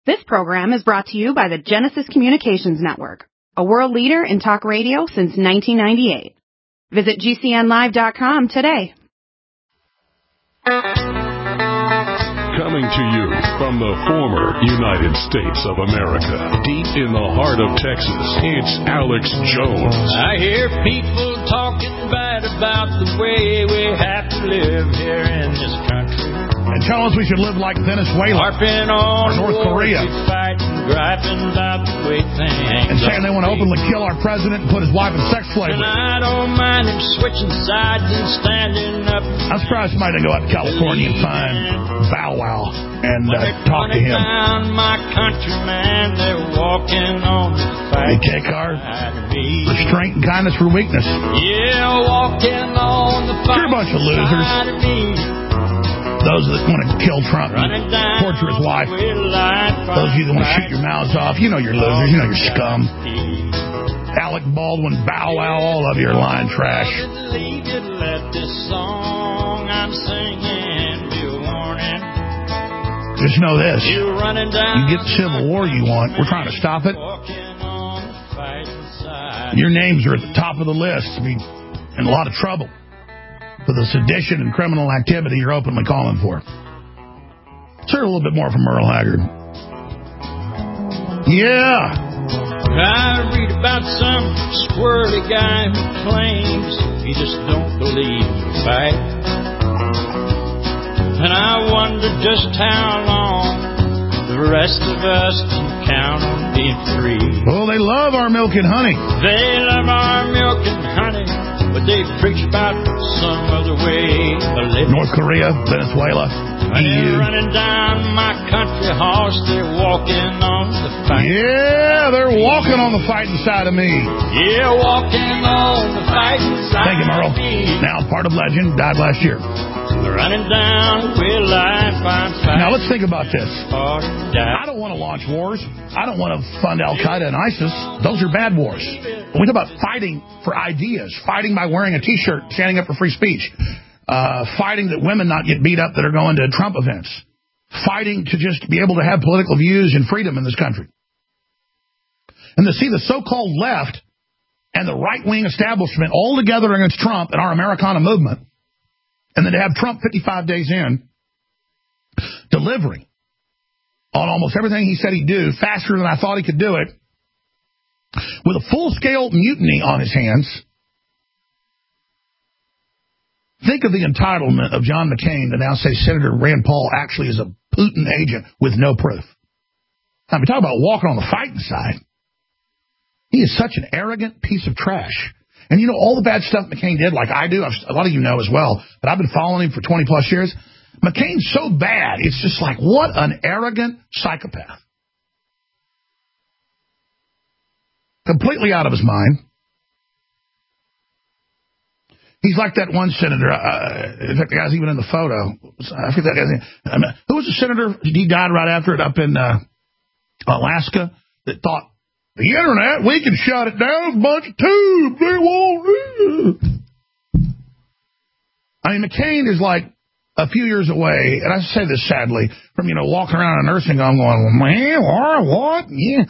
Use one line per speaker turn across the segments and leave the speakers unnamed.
This program is brought to you by the Genesis Communications Network, a world leader in talk radio since 1998. Visit GCNlive.com today.
Coming to you from the former United States of America, deep in the heart of Texas, it's Alex Jones.
I hear people talking bad about the way we have to live here in this country.
And tell us we should live like Venezuela or North Korea. And saying they want to openly kill our president and put his wife in sex slavery.
And I don't mind him switching sides and standing up.
I'm surprised somebody didn't go out to California and find Bow Wow and talk to him.
My country, man, they're walking on the fight.
They take our restraint and kindness for weakness.
Yeah, walking on the fight.
You're a bunch of losers. Those that want to kill Trump and torture his wife. Those of you that want to shoot your mouths off. You know you're losers. You know you're scum. Alec Baldwin, Bow Wow, all of you are lying trash. Just know this. You get the Civil War you want. We're trying to stop it. Your names are at the top of the list. I mean, in a lot of trouble for the sedition and criminal activity you're openly calling for. Let's hear a little bit more from Merle Haggard. Yeah.
I read about some squirrely guy who claims he just don't believe in the fight. And I wonder just how long the rest of us can count on being free.
Oh, they love our milk and honey.
They love our milk and honey. But they preach about some other way of living.
North Korea, Venezuela,
when they're running down my country horse, they're walking on the fight.
Yeah, they're walking on the fighting side of me.
Yeah, walking on the fighting side.
Thank you, Merle. Now part of legend, died last year.
They're running down with life, I'm fighting.
Now let's think about this. I don't want to launch wars. I don't want to fund Al-Qaeda and ISIS. Those are bad wars. But we talk about fighting for ideas, fighting by wearing a T-shirt, standing up for free speech, fighting that women not get beat up that are going to Trump events, fighting to just be able to have political views and freedom in this country. And to see the so-called left and the right-wing establishment all together against Trump and our Americana movement, and then to have Trump 55 days in delivering on almost everything he said he'd do faster than I thought he could do it, with a full-scale mutiny on his hands. Think of the entitlement of John McCain to now say Senator Rand Paul actually is a Putin agent with no proof. I mean, talk about walking on the fighting side. He is such an arrogant piece of trash. And you know all the bad stuff McCain did, like I do, a lot of you know as well, but I've been following him for 20-plus years. McCain's so bad, it's just like, what an arrogant psychopath. Completely out of his mind. He's like that one senator. In fact, the guy's even in the photo. I forget that guy's name. Who was the senator? He died right after it up in Alaska that thought, the internet, we can shut it down. It's a bunch of tubes. They won't. I mean, McCain is like a few years away, and I say this sadly, from, walking around a nursing home going, man, what? Yeah.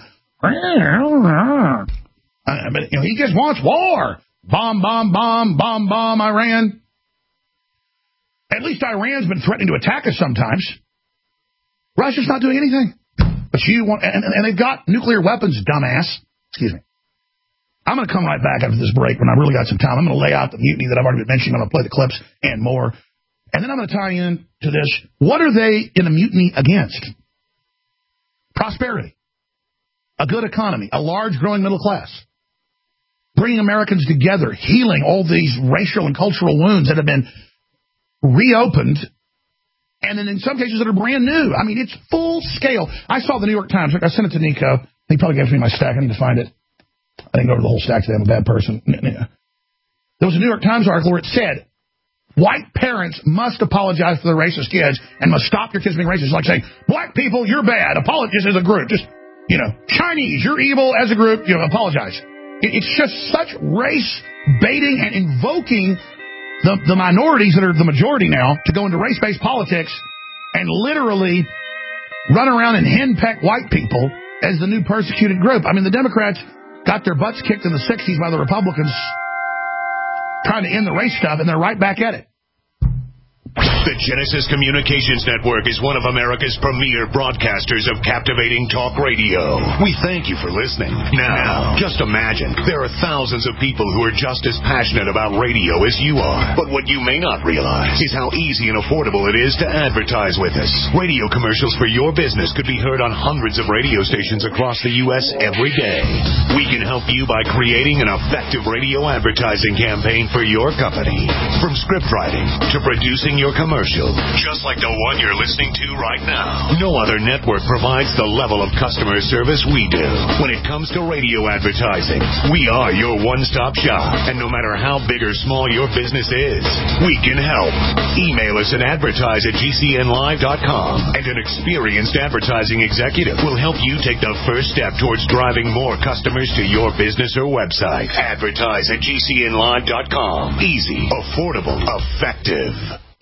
But, he just wants war. Bomb, bomb, bomb, bomb, bomb, Iran. At least Iran's been threatening to attack us sometimes. Russia's not doing anything. But you want, and they've got nuclear weapons, dumbass. Excuse me. I'm going to come right back after this break when I really got some time. I'm going to lay out the mutiny that I've already been mentioning. I'm going to play the clips and more. And then I'm going to tie in to this. What are they in a mutiny against? Prosperity. A good economy. A large growing middle class. Bringing Americans together. Healing all these racial and cultural wounds that have been reopened. And then in some cases that are brand new. I mean, it's full scale. I saw the New York Times. I sent it to Nico. He probably gave me my stack. I need to find it. I didn't go over the whole stack today. I'm a bad person. There was a New York Times article where it said, white parents must apologize for their racist kids and must stop your kids being racist. It's like saying, black people, you're bad. Apologize as a group. Just, Chinese, you're evil as a group. Apologize. It's just such race baiting and invoking the minorities that are the majority now to go into race-based politics and literally run around and henpeck white people as the new persecuted group. I mean, the Democrats got their butts kicked in the 60s by the Republicans trying to end the race stuff, and they're right back at it.
The Genesis Communications Network is one of America's premier broadcasters of captivating talk radio. We thank you for listening. Now, just imagine, there are thousands of people who are just as passionate about radio as you are. But what you may not realize is how easy and affordable it is to advertise with us. Radio commercials for your business could be heard on hundreds of radio stations across the U.S. every day. We can help you by creating an effective radio advertising campaign for your company. From script writing to producing your commercial, just like the one you're listening to right now. No other network provides the level of customer service we do. When it comes to radio advertising, we are your one-stop shop. And no matter how big or small your business is, we can help. Email us at advertise@gcnlive.com, and an experienced advertising executive will help you take the first step towards driving more customers to your business or website. Advertise@gcnlive.com. Easy, affordable, effective.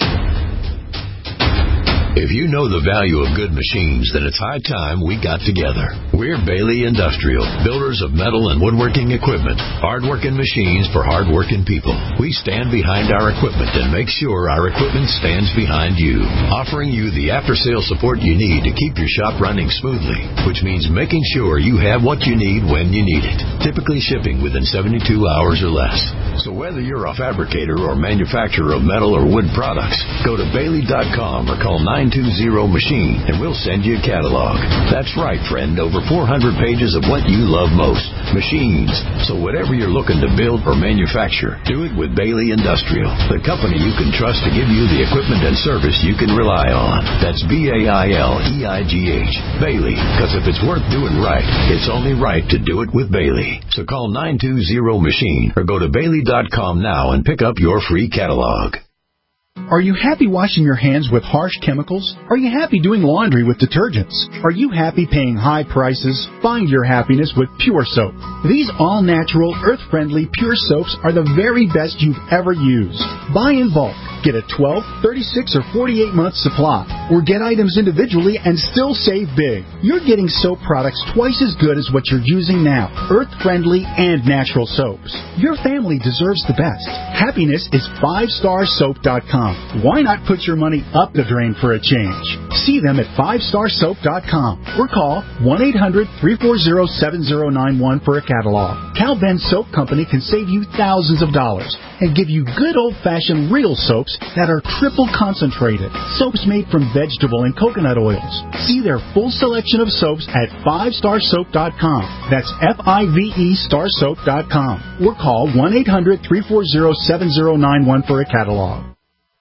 If you know the value of good machines, then it's high time we got together. We're Bailey Industrial, builders of metal and woodworking equipment, hard-working machines for hard-working people. We stand behind our equipment and make sure our equipment stands behind you, offering you the after-sale support you need to keep your shop running smoothly, which means making sure you have what you need when you need it, typically shipping within 72 hours or less. So whether you're a fabricator or manufacturer of metal or wood products, go to Bailey.com or call 920-MACHINE and we'll send you a catalog. That's right, friend, over 400 pages of what you love most, machines. So whatever you're looking to build or manufacture, do it with Bailey Industrial, the company you can trust to give you the equipment and service you can rely on. That's BAILEIGH, Bailey, because if it's worth doing right, it's only right to do it with Bailey. So call 920-MACHINE or go to Bailey.com now and pick up your free catalog.
Are you happy washing your hands with harsh chemicals? Are you happy doing laundry with detergents? Are you happy paying high prices? Find your happiness with Pure Soap. These all-natural, earth-friendly Pure Soaps are the very best you've ever used. Buy in bulk. Get a 12, 36, or 48-month supply. Or get items individually and still save big. You're getting soap products twice as good as what you're using now. Earth-friendly and natural soaps. Your family deserves the best. Happiness is 5starsoap.com. Why not put your money up the drain for a change? See them at 5starsoap.com or call 1-800-340-7091 for a catalog. Cal Ben Soap Company can save you thousands of dollars and give you good old-fashioned real soaps that are triple concentrated. Soaps made from vegetable and coconut oils. See their full selection of soaps at 5starsoap.com. That's F-I-V-E starsoap.com. Or call 1-800-340-7091 for a catalog.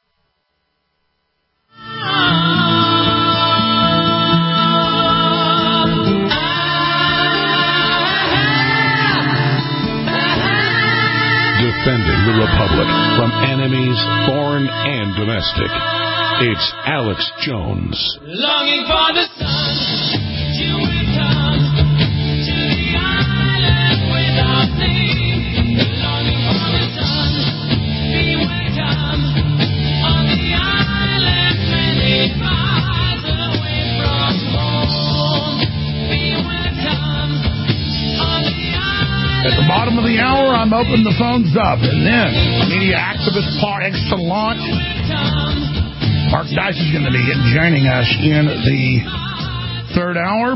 Defending the Republic from enemies, foreign and domestic. It's Alex Jones.
Longing for the sun to return to the island without name. Longing for the sun, be welcome on the island many miles away from home. Be welcome on the island.
At the bottom of the hour, I'm opening the phones up. And then, media activist par excellence, Mark Dice is going to be joining us in the third hour.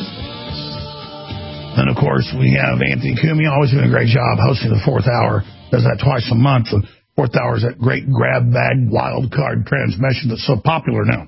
Then, of course, we have Anthony Cumia, always doing a great job hosting the fourth hour. Does that twice a month. The fourth hour is that great grab bag wild card transmission that's so popular now.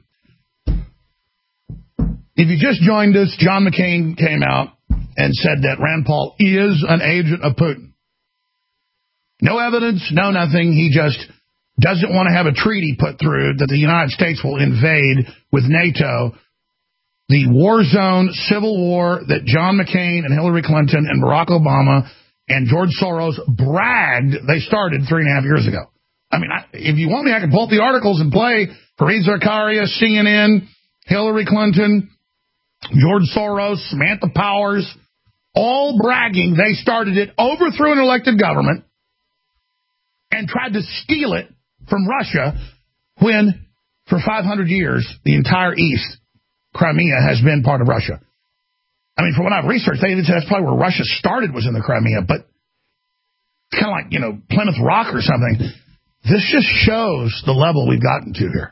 If you just joined us, John McCain came out and said that Rand Paul is an agent of Putin. No evidence, no nothing. He just doesn't want to have a treaty put through that the United States will invade with NATO, the war zone civil war that John McCain and Hillary Clinton and Barack Obama and George Soros bragged they started 3.5 years ago. I mean, if you want me, I can pull up the articles and play Fareed Zakaria, CNN, Hillary Clinton, George Soros, Samantha Powers, all bragging they started it, overthrew an elected government, and tried to steal it from Russia when, for 500 years, the entire East Crimea has been part of Russia. I mean, from what I've researched, they said that's probably where Russia started, was in the Crimea, but it's kind of like, Plymouth Rock or something. This just shows the level we've gotten to here.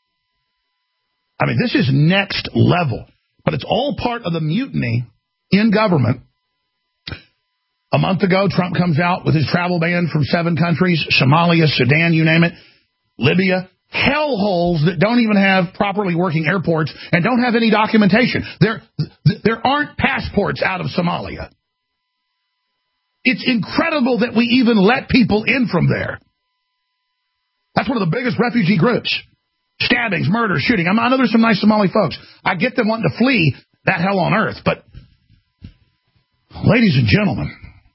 I mean, this is next level, but it's all part of the mutiny in government. A month ago, Trump comes out with his travel ban from 7 countries, Somalia, Sudan, you name it, Libya, hellholes that don't even have properly working airports and don't have any documentation. There aren't passports out of Somalia. It's incredible that we even let people in from there. That's one of the biggest refugee groups. Stabbings, murder, shooting. I know there's some nice Somali folks. I get them wanting to flee that hell on earth. But, ladies and gentlemen,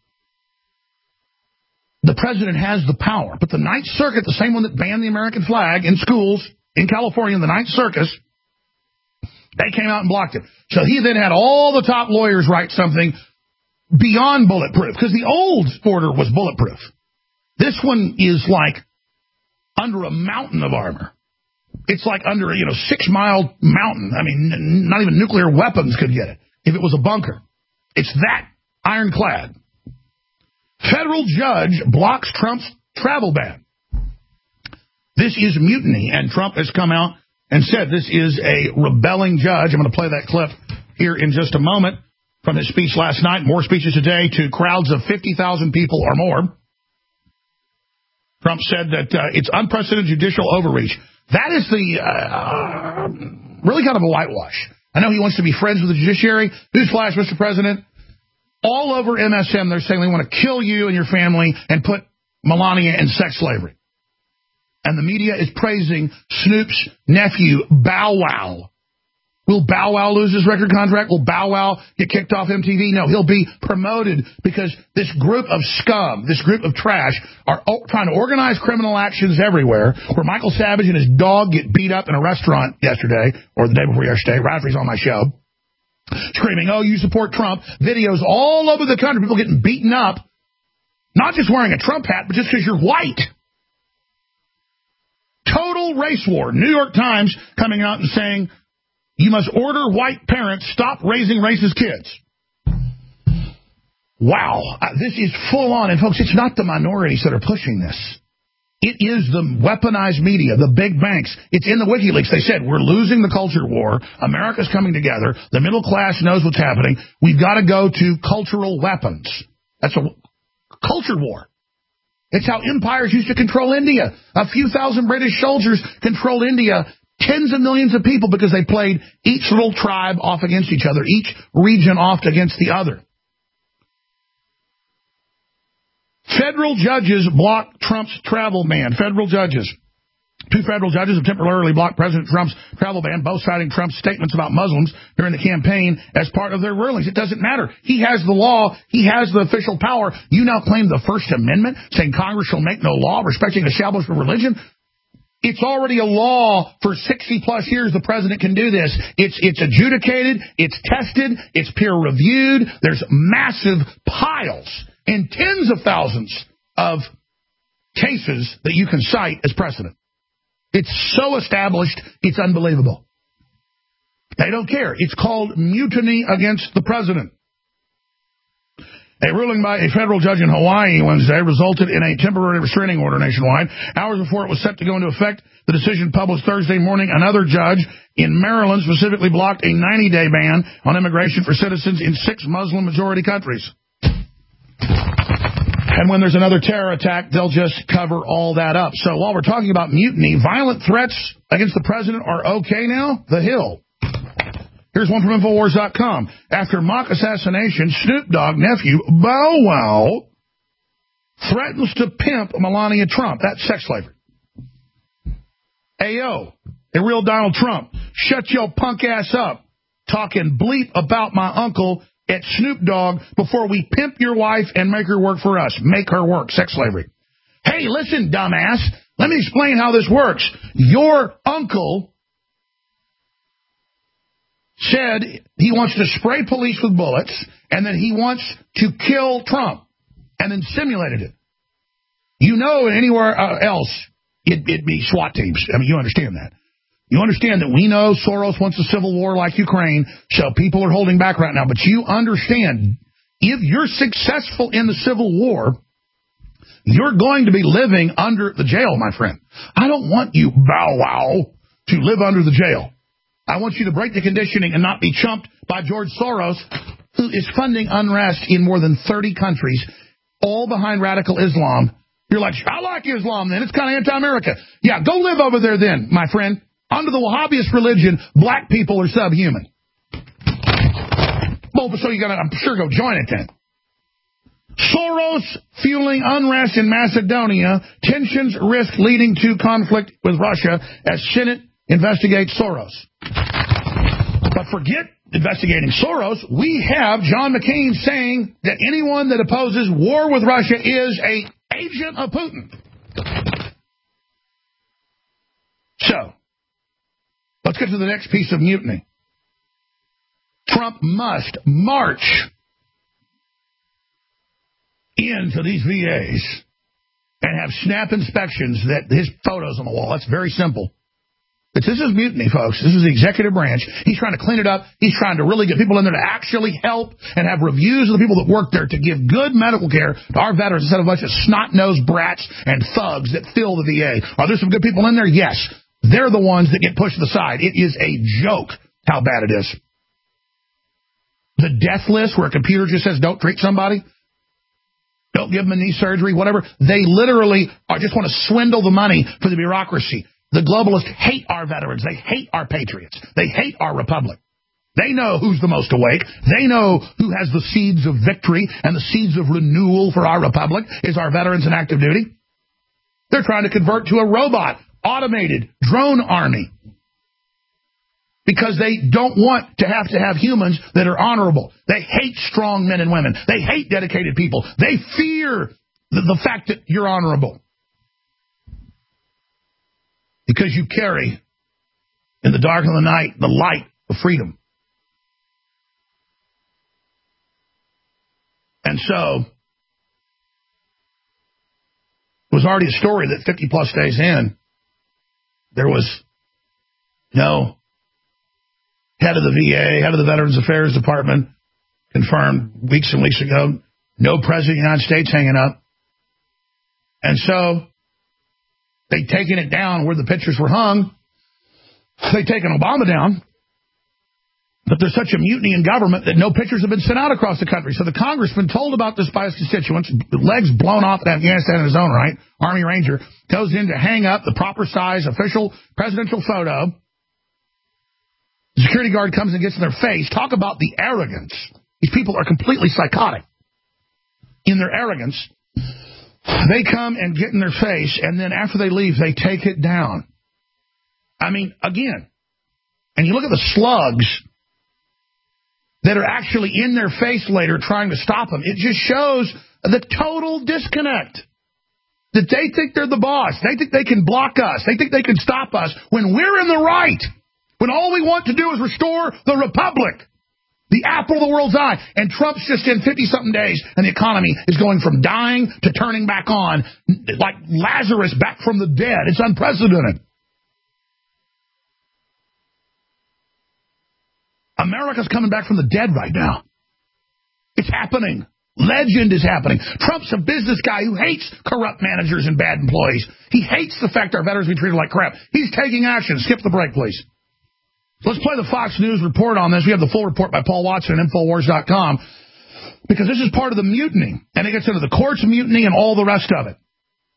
the president has the power. But the Ninth Circuit, the same one that banned the American flag in schools in California, the Ninth Circus, they came out and blocked it. So he then had all the top lawyers write something beyond bulletproof, because the old order was bulletproof. This one is like under a mountain of armor. It's like under a 6-mile mountain. I mean, not even nuclear weapons could get it if it was a bunker. It's that ironclad. Federal judge blocks Trump's travel ban. This is mutiny, and Trump has come out and said this is a rebelling judge. I'm going to play that clip here in just a moment from his speech last night. More speeches today to crowds of 50,000 people or more. Trump said that it's unprecedented judicial overreach. That is the really kind of a whitewash. I know he wants to be friends with the judiciary. Newsflash, Mr. President. All over MSM, they're saying they want to kill you and your family and put Melania in sex slavery. And the media is praising Snoop's nephew, Bow Wow. Will Bow Wow lose his record contract? Will Bow Wow get kicked off MTV? No, he'll be promoted because this group of scum, this group of trash, are trying to organize criminal actions everywhere, where Michael Savage and his dog get beat up in a restaurant yesterday, or the day before yesterday, right after he's on my show, screaming, oh, you support Trump. Videos all over the country, people getting beaten up, not just wearing a Trump hat, but just because you're white. Total race war. New York Times coming out and saying, you must order white parents stop raising racist kids. Wow. This is full on. And, folks, it's not the minorities that are pushing this. It is the weaponized media, the big banks. It's in the WikiLeaks. They said, we're losing the culture war. America's coming together. The middle class knows what's happening. We've got to go to cultural weapons. That's a culture war. It's how empires used to control India. A few thousand British soldiers controlled India. Tens of millions of people because they played each little tribe off against each other, each region off against the other. Federal judges block Trump's travel ban. Federal judges. 2 federal judges have temporarily blocked President Trump's travel ban, both citing Trump's statements about Muslims during the campaign as part of their rulings. It doesn't matter. He has the law. He has the official power. You now claim the First Amendment, saying Congress shall make no law respecting establishment religion. It's already a law for 60-plus years the president can do this. It's adjudicated, it's tested, it's peer-reviewed. There's massive piles and tens of thousands of cases that you can cite as precedent. It's so established, it's unbelievable. They don't care. It's called mutiny against the president. A ruling by a federal judge in Hawaii Wednesday resulted in a temporary restraining order nationwide. Hours before it was set to go into effect, the decision published Thursday morning, another judge in Maryland specifically blocked a 90-day ban on immigration for citizens in 6 Muslim-majority countries. And when there's another terror attack, they'll just cover all that up. So while we're talking about mutiny, violent threats against the president are okay now? The Hill. Here's one from Infowars.com. After mock assassination, Snoop Dogg nephew, Bow Wow, threatens to pimp Melania Trump. That's sex slavery. Ayo, a real Donald Trump. Shut your punk ass up. Talking bleep about my uncle at Snoop Dogg before we pimp your wife and make her work for us. Make her work. Sex slavery. Hey, listen, dumbass. Let me explain how this works. Your uncle said he wants to spray police with bullets and that he wants to kill Trump and then simulated it. You know, anywhere else, it'd be SWAT teams. I mean, you understand that. You understand that we know Soros wants a civil war like Ukraine, so people are holding back right now. But you understand, if you're successful in the civil war, you're going to be living under the jail, my friend. I don't want you, Bow Wow, to live under the jail. I want you to break the conditioning and not be chumped by George Soros, who is funding unrest in more than 30 countries, all behind radical Islam. You're like, I like Islam then. It's kind of anti-America. Yeah, go live over there then, my friend. Under the Wahhabist religion, black people are subhuman. Well, so you got to, I'm sure, go join it then. Soros fueling unrest in Macedonia. Tensions risk leading to conflict with Russia as Senate investigates Soros. But forget investigating Soros. We have John McCain saying that anyone that opposes war with Russia is an agent of Putin. So, let's get to the next piece of mutiny. Trump must march into these VAs and have snap inspections that his photos on the wall. That's very simple. But this is mutiny, folks. This is the executive branch. He's trying to clean it up. He's trying to really get people in there to actually help and have reviews of the people that work there to give good medical care to our veterans instead of a bunch of snot-nosed brats and thugs that fill the VA. Are there some good people in there? Yes. They're the ones that get pushed to the side. It is a joke how bad it is. The death list where a computer just says don't treat somebody, don't give them a knee surgery, whatever. They literally just want to swindle the money for the bureaucracy. The globalists hate our veterans. They hate our patriots. They hate our republic. They know who's the most awake. They know who has the seeds of victory and the seeds of renewal for our republic is our veterans in active duty. They're trying to convert to a robot, automated drone army because they don't want to have humans that are honorable. They hate strong men and women. They hate dedicated people. They fear the fact that you're honorable because you carry in the dark of the night the light of freedom. And so it was already a story that 50 plus days in, there was no head of the VA, head of the Veterans Affairs Department, confirmed weeks and weeks ago, no president of the United States hanging up. And so they'd taken it down where the pictures were hung. They'd taken Obama down. But there's such a mutiny in government that no pictures have been sent out across the country. So the congressman told about this by his constituents, legs blown off in Afghanistan in his own right, Army Ranger, goes in to hang up the proper size official presidential photo. The security guard comes and gets in their face. Talk about the arrogance. These people are completely psychotic in their arrogance. They come and get in their face, and then after they leave, they take it down. I mean, again, and you look at the slugs that are actually in their face later trying to stop them. It just shows the total disconnect. That they think they're the boss. They think they can block us. They think they can stop us when we're in the right. When all we want to do is restore the republic. The apple of the world's eye. And Trump's just in 50-something days, and the economy is going from dying to turning back on, like Lazarus back from the dead. It's unprecedented. America's coming back from the dead right now. It's happening. Legend is happening. Trump's a business guy who hates corrupt managers and bad employees. He hates the fact our veterans be treated like crap. He's taking action. Skip the break, please. Let's play the Fox News report on this. We have the full report by Paul Watson at Infowars.com because this is part of the mutiny, and it gets into the courts mutiny and all the rest of it.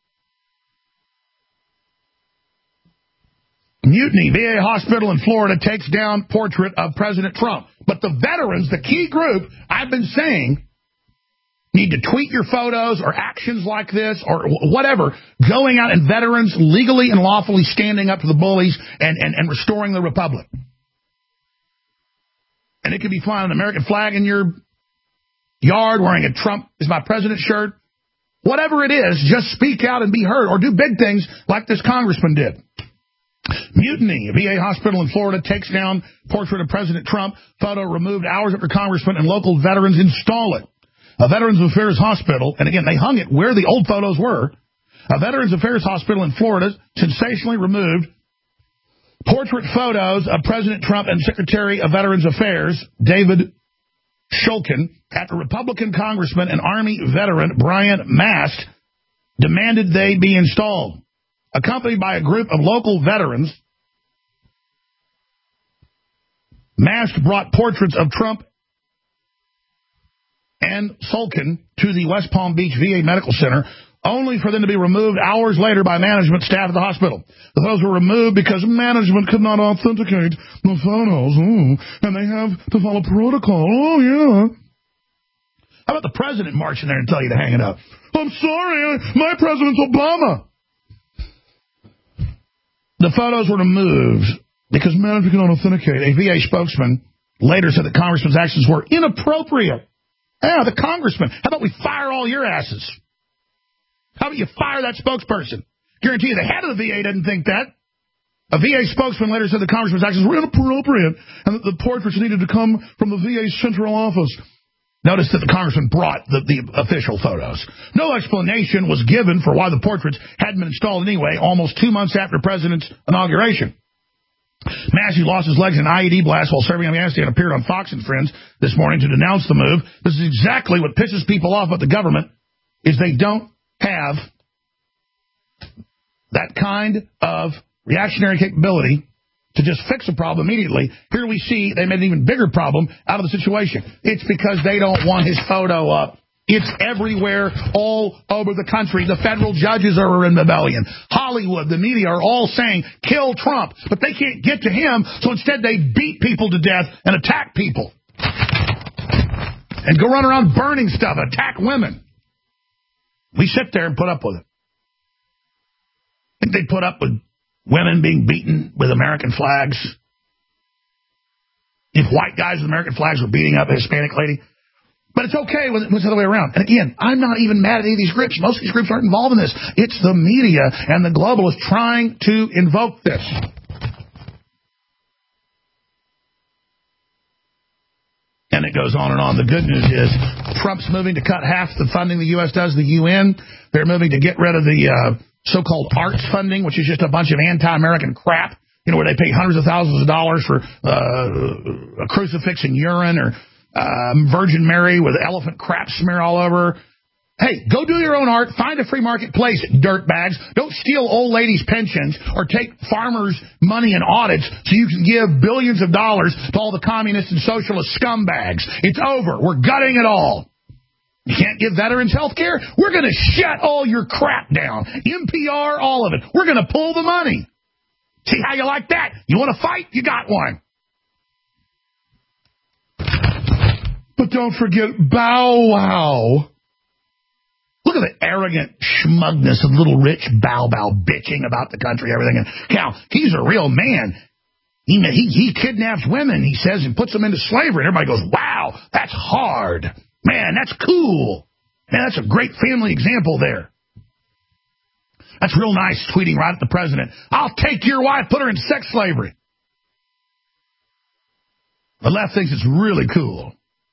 Mutiny. VA hospital in Florida takes down portrait of President Trump. But the veterans, the key group, I've been saying, need to tweet your photos or actions like this or whatever, going out and veterans legally and lawfully standing up to the bullies and restoring the republic. And it could be flying an American flag in your yard, wearing a Trump is my president shirt. Whatever it is, just speak out and be heard or do big things like this congressman did. Mutiny. A VA hospital in Florida takes down portrait of President Trump. Photo removed hours after congressman and local veterans install it. A Veterans Affairs hospital, and again, they hung it where the old photos were. A Veterans Affairs hospital in Florida sensationally removed Portrait photos of President Trump and Secretary of Veterans Affairs, David Shulkin, after Republican Congressman and Army veteran Brian Mast demanded they be installed. Accompanied by a group of local veterans, Mast brought portraits of Trump and Shulkin to the West Palm Beach VA Medical Center, only for them to be removed hours later by management staff at the hospital. The photos were removed because management could not authenticate the photos, and they have to follow protocol. Oh, yeah. How about the president marching there and tell you to hang it up? I'm sorry, my president's Obama. The photos were removed because management could not authenticate. A VA spokesman later said the congressman's actions were inappropriate. Yeah, the congressman. How about we fire all your asses? How about you fire that spokesperson? Guarantee you the head of the VA doesn't think that. A VA spokesman later said the congressman's actions were inappropriate and that the portraits needed to come from the VA central office. Notice that the congressman brought the official photos. No explanation was given for why the portraits hadn't been installed anyway, almost 2 months after the president's inauguration. Massey lost his legs in an IED blast while serving in Afghanistan, appeared on Fox and Friends this morning to denounce the move. This is exactly what pisses people off about the government, is they don't have that kind of reactionary capability to just fix a problem immediately. Here we see they made an even bigger problem out of the situation. It's because they don't want his photo up. It's everywhere, all over the country. The federal judges are in rebellion. Hollywood, the media are all saying, kill Trump. But they can't get to him, so instead they beat people to death and attack people. And go run around burning stuff, attack women. We sit there and put up with it. I think they put up with women being beaten with American flags. If white guys with American flags were beating up a Hispanic lady. But it's okay when it's the other way around. And again, I'm not even mad at any of these groups. Most of these groups aren't involved in this. It's the media and the globalists trying to invoke this. And it goes on and on. The good news is Trump's moving to cut half the funding the U.S. does to the UN. They're moving to get rid of the so-called arts funding, which is just a bunch of anti-American crap, you know, where they pay hundreds of thousands of dollars for a crucifix in urine or Virgin Mary with elephant crap smear all over. Hey, go do your own art. Find a free marketplace, dirtbags. Don't steal old ladies' pensions or take farmers' money in audits so you can give billions of dollars to all the communist and socialist scumbags. It's over. We're gutting it all. You can't give veterans health care? We're going to shut all your crap down. NPR, all of it. We're going to pull the money. See how you like that? You want to fight? You got one. But don't forget Bow Wow. Look at the arrogant schmugness of little rich Bow Wow bitching about the country, everything. Now, he's a real man. He kidnaps women, he says, and puts them into slavery. And everybody goes, wow, that's hard. Man, that's cool. Man, that's a great family example there. That's real nice, tweeting right at the president. I'll take your wife, put her in sex slavery. The left thinks it's really cool.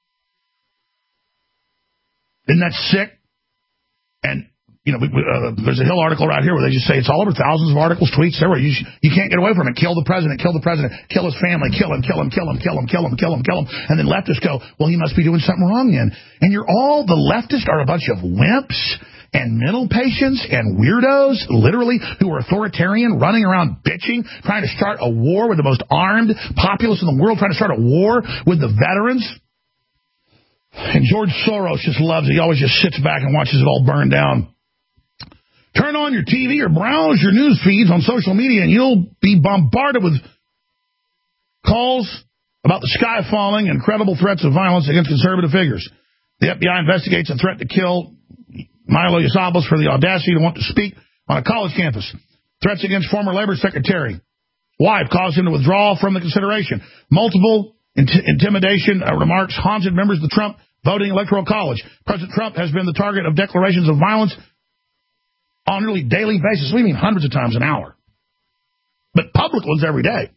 Isn't that sick? And, you know, there's a Hill article right here where they just say it's all over thousands of articles, tweets, everywhere. You can't get away from it. Kill the president, kill his family, kill him. And then leftists go, well, he must be doing something wrong then. And the leftists are a bunch of wimps and mental patients and weirdos, literally, who are authoritarian, running around bitching, trying to start a war with the most armed populace in the world, trying to start a war with the veterans. And George Soros just loves it. He always just sits back and watches it all burn down. Turn on your TV or browse your news feeds on social media and you'll be bombarded with calls about the sky falling and credible threats of violence against conservative figures. The FBI investigates a threat to kill Milo Yiannopoulos for the audacity to want to speak on a college campus. Threats against former Labor Secretary. Wife caused him to withdraw from the consideration. Multiple intimidation remarks haunted members of the Trump voting electoral college. President Trump has been the target of declarations of violence on a nearly daily basis. We mean hundreds of times an hour. But public ones every day.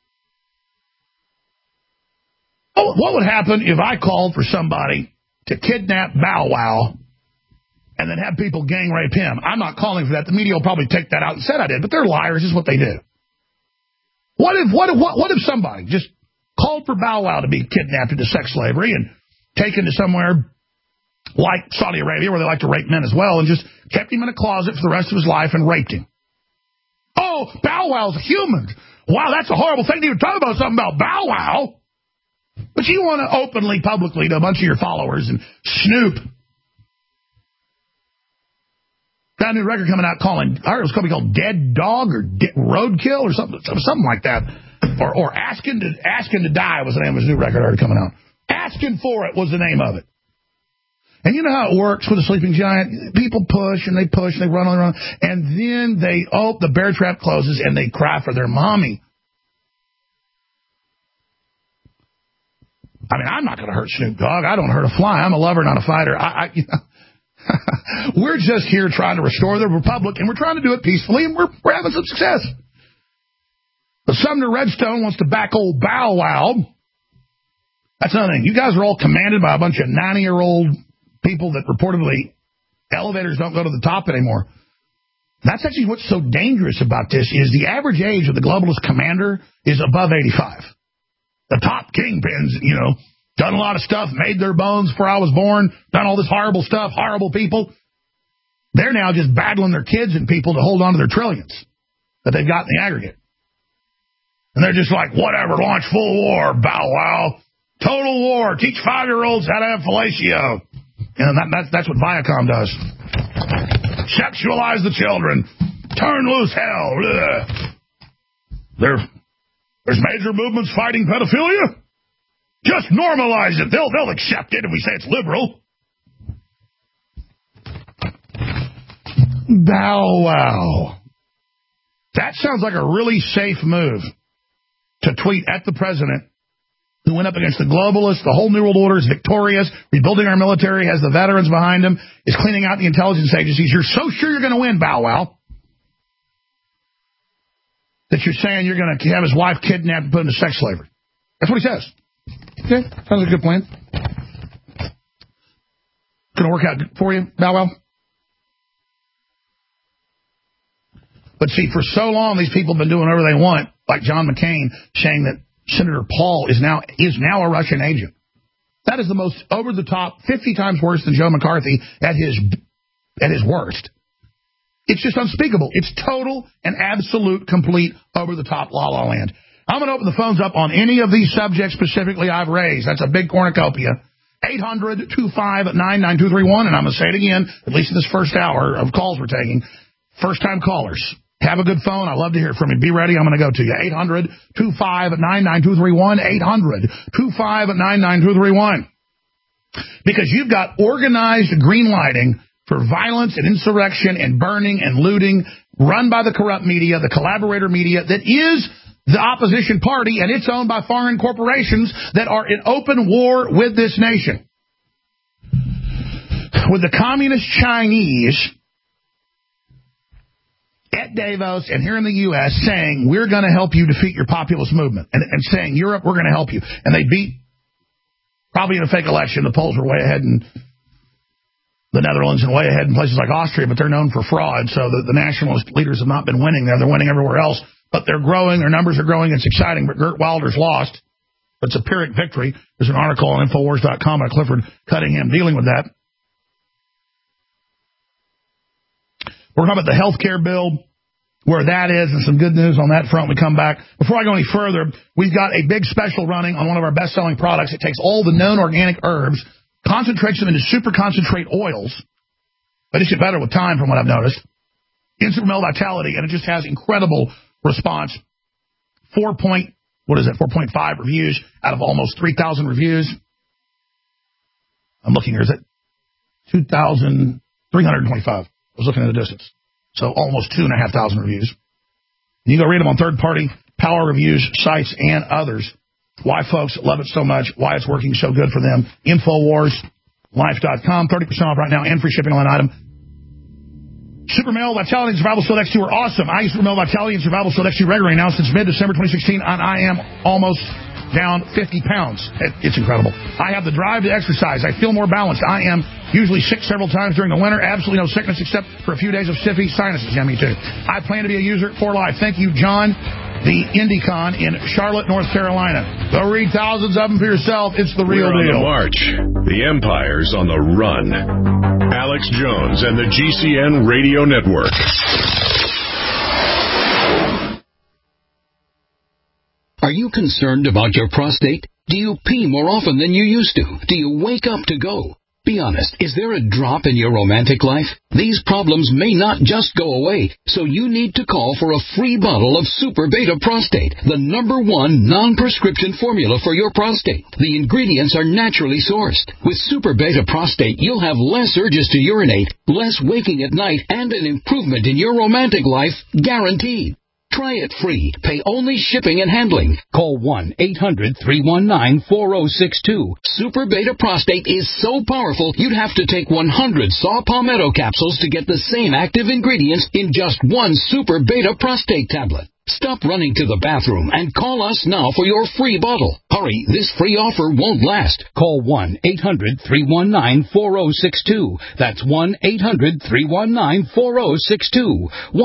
Oh, what would happen if I called for somebody to kidnap Bow Wow and then have people gang rape him? I'm not calling for that. The media will probably take that out and said I did, but they're liars. This is what they do. What if somebody just called for Bow Wow to be kidnapped into sex slavery and taken to somewhere like Saudi Arabia, where they like to rape men as well, and just kept him in a closet for the rest of his life and raped him? Oh, Bow Wow's a human. Wow, that's a horrible thing to even talk about something about Bow Wow. But you want to openly, publicly, to a bunch of your followers and snoop. Got a new record coming out I heard it was going to be called Dead Dog or Roadkill or something like that. Or Asking to Die was the name of his new record I heard coming out. Asking for It was the name of it. And you know how it works with a sleeping giant? People push and they run on and run, and then the bear trap closes and they cry for their mommy. I mean, I'm not going to hurt Snoop Dogg. I don't hurt a fly. I'm a lover, not a fighter. We're just here trying to restore the republic, and we're trying to do it peacefully, and we're having some success. But Sumner Redstone wants to back old Bow Wow. That's another thing. You guys are all commanded by a bunch of 90-year-old people that reportedly elevators don't go to the top anymore. That's actually what's so dangerous about this is the average age of the globalist commander is above 85. The top kingpins, done a lot of stuff, made their bones before I was born, done all this horrible stuff, horrible people. They're now just battling their kids and people to hold on to their trillions that they've got in the aggregate. And they're just like, whatever, launch full war, Bow Wow. Total war, teach 5-year-olds how to have fellatio. And that's what Viacom does. Sexualize the children. Turn loose hell. Ugh. There's major movements fighting pedophilia. Just normalize it. They'll accept it if we say it's liberal. Bow Wow. That sounds like a really safe move to tweet at the president who went up against the globalists. The whole New World Order is victorious, rebuilding our military, has the veterans behind him, is cleaning out the intelligence agencies. You're so sure you're going to win, Bow Wow, that you're saying you're going to have his wife kidnapped and put into sex slavery. That's what he says. Okay, sounds like a good plan. Going to work out for you, Bow Wow? But see, for so long, these people have been doing whatever they want, like John McCain saying that Senator Paul is now a Russian agent. That is the most over-the-top, 50 times worse than Joe McCarthy at his worst. It's just unspeakable. It's total and absolute, complete, over-the-top la-la land. I'm going to open the phones up on any of these subjects specifically I've raised. That's a big cornucopia. 800-259-9231, and I'm going to say it again, at least in this first hour of calls we're taking. First-time callers. Have a good phone. I'd love to hear from you. Be ready. I'm going to go to you. 800-259-9231. 800-259-9231. Because you've got organized green lighting for violence and insurrection and burning and looting run by the corrupt media, the collaborator media that is the opposition party, and it's owned by foreign corporations that are in open war with this nation. With the communist Chinese at Davos and here in the U.S. saying, we're going to help you defeat your populist movement, and saying, Europe, we're going to help you. And they beat, probably in a fake election, the polls were way ahead in the Netherlands and way ahead in places like Austria, but they're known for fraud, so the nationalist leaders have not been winning there. They're winning everywhere else, but they're growing, their numbers are growing, it's exciting, but Gert Wilder's lost. It's a Pyrrhic victory. There's an article on Infowars.com by Clifford Cunningham dealing with that. We're talking about the health care bill, where that is, and some good news on that front. We come back. Before I go any further, we've got a big special running on one of our best-selling products. It takes all the known organic herbs, concentrates them into super concentrate oils, but it's better with time from what I've noticed, in Super Male Vitality, and it just has incredible response. 4.5 reviews out of almost 3,000 reviews. I'm looking here. Is it 2,325? I was looking at the distance. So almost 2,500 reviews. You can go read them on third-party power reviews sites and others. Why folks love it so much, why it's working so good for them. InfoWarsLife.com, 30% off right now, and free shipping on that item. Super Male Vitality and Survival Shield X2 are awesome. I use Super Male Vitality and Survival Shield X2 regularly now since mid-December 2016, and I am almost down 50 pounds. It's incredible. I have the drive to exercise. I feel more balanced. I am usually sick several times during the winter. Absolutely no sickness except for a few days of stiffy sinuses. Yeah, me too. I plan to be a user for life. Thank you, John. the IndyCon in Charlotte, North Carolina. Go read thousands of them for yourself. It's the real
We're
deal.
On the march. The Empire's on the run. Alex Jones and the GCN Radio Network.
Are you concerned about your prostate? Do you pee more often than you used to? Do you wake up to go? Be honest, is there a drop in your romantic life? These problems may not just go away, so you need to call for a free bottle of Super Beta Prostate, the #1 non-prescription formula for your prostate. The ingredients are naturally sourced. With Super Beta Prostate, you'll have less urges to urinate, less waking at night, and an improvement in your romantic life guaranteed. Try it free. Pay only shipping and handling. Call 1-800-319-4062. Super Beta Prostate is so powerful, you'd have to take 100 Saw Palmetto capsules to get the same active ingredients in just one Super Beta Prostate tablet. Stop running to the bathroom and call us now for your free bottle. Hurry, this free offer won't last. Call 1-800-319-4062. That's 1-800-319-4062.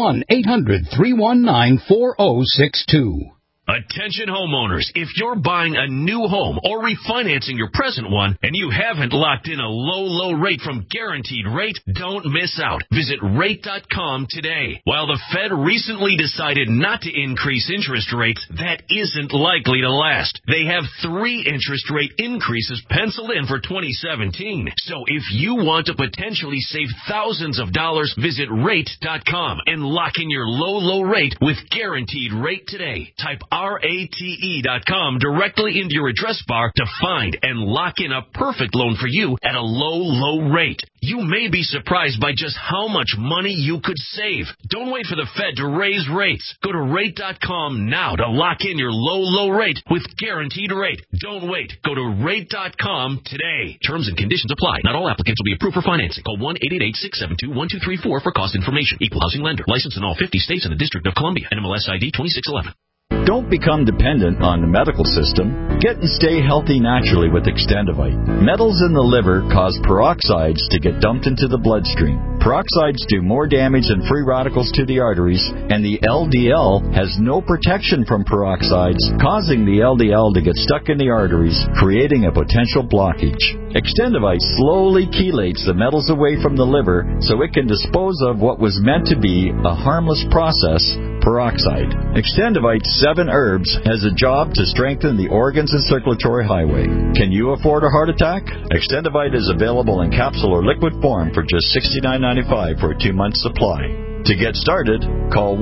1-800-319-4062.
Attention homeowners, if you're buying a new home or refinancing your present one and you haven't locked in a low rate from Guaranteed Rate, don't miss out. Visit rate.com today. While the Fed recently decided not to increase interest rates, that isn't likely to last. They have 3 interest rate increases penciled in for 2017. So if you want to potentially save thousands of dollars, visit rate.com and lock in your low rate with Guaranteed Rate today. Type RATE.com directly into your address bar to find and lock in a perfect loan for you at a low rate. You may be surprised by just how much money you could save. Don't wait for the Fed to raise rates. Go to rate.com now to lock in your low rate with Guaranteed Rate. Don't wait. Go to rate.com today. Terms and conditions apply. Not all applicants will be approved for financing. Call 1-888-672-1234 for cost information. Equal housing lender. Licensed in all 50 states and the District of Columbia. NMLS ID 2611.
Don't become dependent on the medical system. Get and stay healthy naturally with Extendivite. Metals in the liver cause peroxides to get dumped into the bloodstream. Peroxides do more damage than free radicals to the arteries, and the LDL has no protection from peroxides, causing the LDL to get stuck in the arteries, creating a potential blockage. Extendivite slowly chelates the metals away from the liver so it can dispose of what was meant to be a harmless process, peroxide. Extendivite 7 herbs has a job to strengthen the organs and circulatory highway. Can you afford a heart attack? Extendivite is available in capsule or liquid form for just $69.95 for a 2-month supply. To get started, call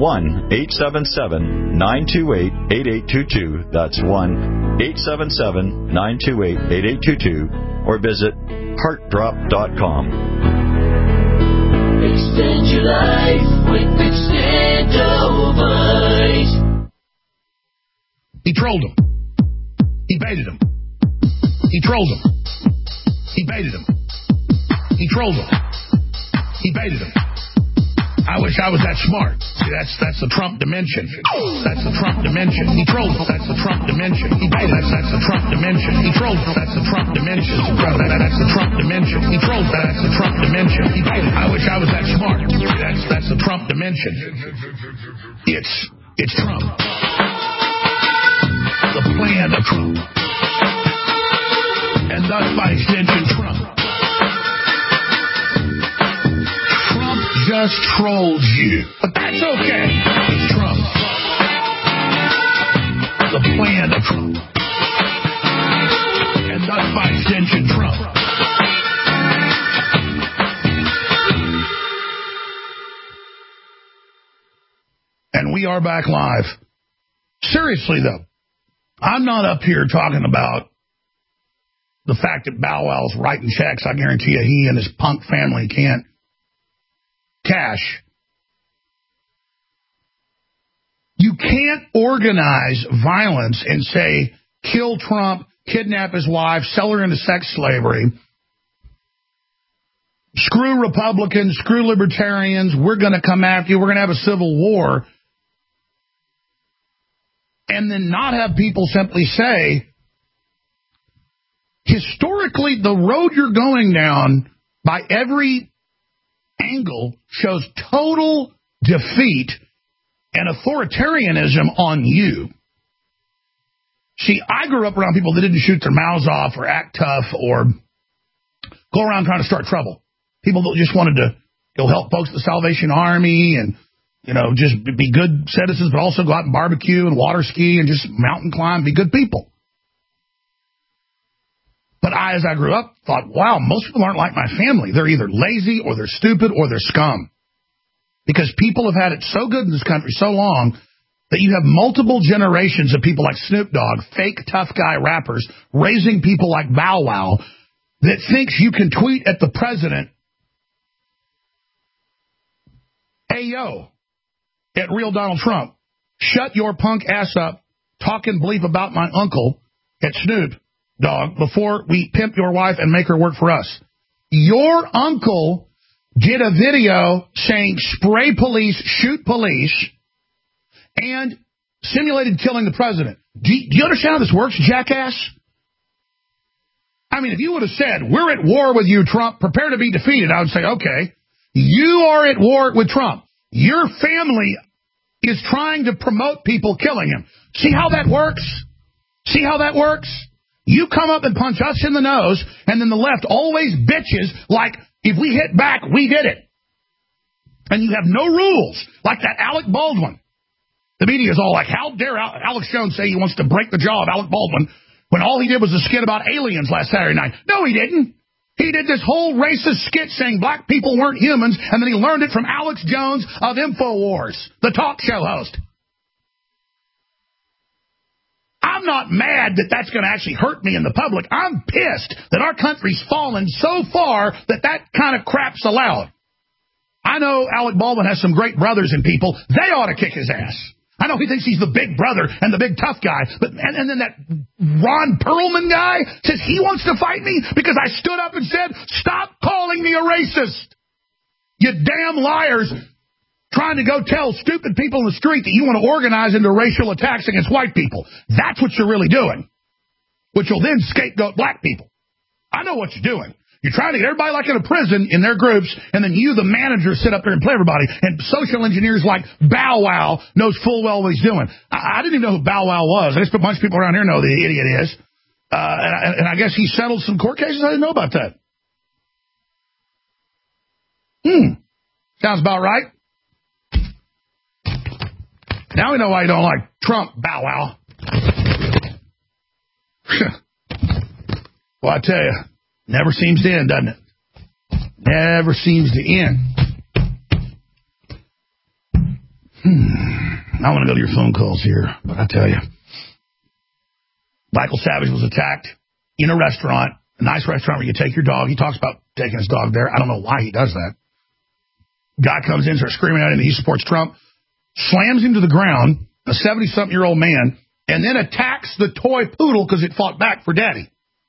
1-877-928-8822. That's 1-877-928-8822. Or visit heartdrop.com.
Extend your life with Extendivite.
He trolled him. He baited him. He trolled him. He baited him. He trolled him. He baited him. I wish I was that smart. See, that's the Trump dimension. That's the Trump dimension. He trolled him. That's the Trump dimension. He baited him. That's the Trump dimension. He trolled him. That's the Trump dimension. That's the Trump dimension. He trolled him. That's the Trump dimension. He baited him. I wish I was that smart. That's the Trump dimension. It's Trump. The plan of Trump. And thus, by extension, Trump. Trump just trolled you. But that's okay. It's Trump. The plan of Trump. And thus, by extension, Trump. And we are back live. Seriously, though, I'm not up here talking about the fact that Bow Wow's writing checks. I guarantee you he and his punk family can't cash. You can't organize violence and say, kill Trump, kidnap his wife, sell her into sex slavery, screw Republicans, screw libertarians, we're going to come after you, we're going to have a civil war, and then not have people simply say, historically, the road you're going down by every angle shows total defeat and authoritarianism on you. See, I grew up around people that didn't shoot their mouths off or act tough or go around trying to start trouble. People that just wanted to go help folks at the Salvation Army and, you know, just be good citizens, but also go out and barbecue and water ski and just mountain climb, be good people. But I, as I grew up, thought, wow, most people aren't like my family. They're either lazy or they're stupid or they're scum. Because people have had it so good in this country so long that you have multiple generations of people like Snoop Dogg, fake tough guy rappers, raising people like Bow Wow that thinks you can tweet at the president, hey, yo, at Real Donald Trump, shut your punk ass up, talk and bleep about my uncle at Snoop Dogg before we pimp your wife and make her work for us. Your uncle did a video saying spray police, shoot police, and simulated killing the president. Do you understand how this works, jackass? I mean, if you would have said, we're at war with you, Trump, prepare to be defeated, I would say, okay, you are at war with Trump. Your family is trying to promote people killing him. See how that works? See how that works? You come up and punch us in the nose, and then the left always bitches like, if we hit back, we did it. And you have no rules, like that Alec Baldwin. The media is all like, how dare Alex Jones say he wants to break the jaw of Alec Baldwin when all he did was a skit about aliens last Saturday night. No, he didn't. He did this whole racist skit saying black people weren't humans, and then he learned it from Alex Jones of InfoWars, the talk show host. I'm not mad that that's going to actually hurt me in the public. I'm pissed that our country's fallen so far that that kind of crap's allowed. I know Alec Baldwin has some great brothers and people. They ought to kick his ass. I know he thinks he's the big brother and the big tough guy, but and then that Ron Perlman guy says he wants to fight me because I stood up and said, stop calling me a racist. You damn liars trying to go tell stupid people in the street that you want to organize into racial attacks against white people. That's what you're really doing, which will then scapegoat black people. I know what you're doing. You're trying to get everybody like in a prison in their groups, and then you, the manager, sit up there and play everybody. And social engineers like Bow Wow knows full well what he's doing. I didn't even know who Bow Wow was. I guess a bunch of people around here know who the idiot is. And I guess he settled some court cases. I didn't know about that. Sounds about right. Now we know why you don't like Trump, Bow Wow. Well, I tell you, never seems to end, doesn't it? Never seems to end. I want to go to your phone calls here, but I tell you, Michael Savage was attacked in a restaurant, a nice restaurant where you take your dog. He talks about taking his dog there. I don't know why he does that. Guy comes in, starts screaming at him that he supports Trump, slams him to the ground, a 70-something-year-old man, and then attacks the toy poodle because it fought back for daddy.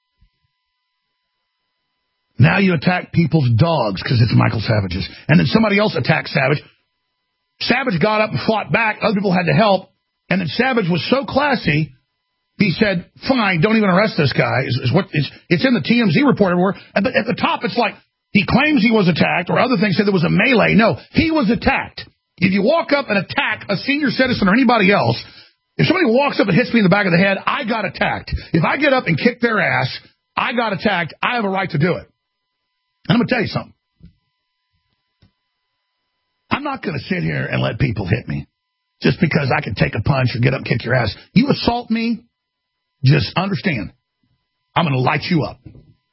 Now you attack people's dogs because it's Michael Savage's. And then somebody else attacked Savage. Savage got up and fought back. Other people had to help. And then Savage was so classy, he said, fine, don't even arrest this guy. It's in the TMZ report everywhere. But at the top, it's like he claims he was attacked, or other things said there was a melee. No, he was attacked. If you walk up and attack a senior citizen or anybody else, if somebody walks up and hits me in the back of the head, I got attacked. If I get up and kick their ass, I got attacked. I have a right to do it. And I'm going to tell you something. I'm not going to sit here and let people hit me just because I can take a punch or get up and kick your ass. You assault me, just understand, I'm going to light you up.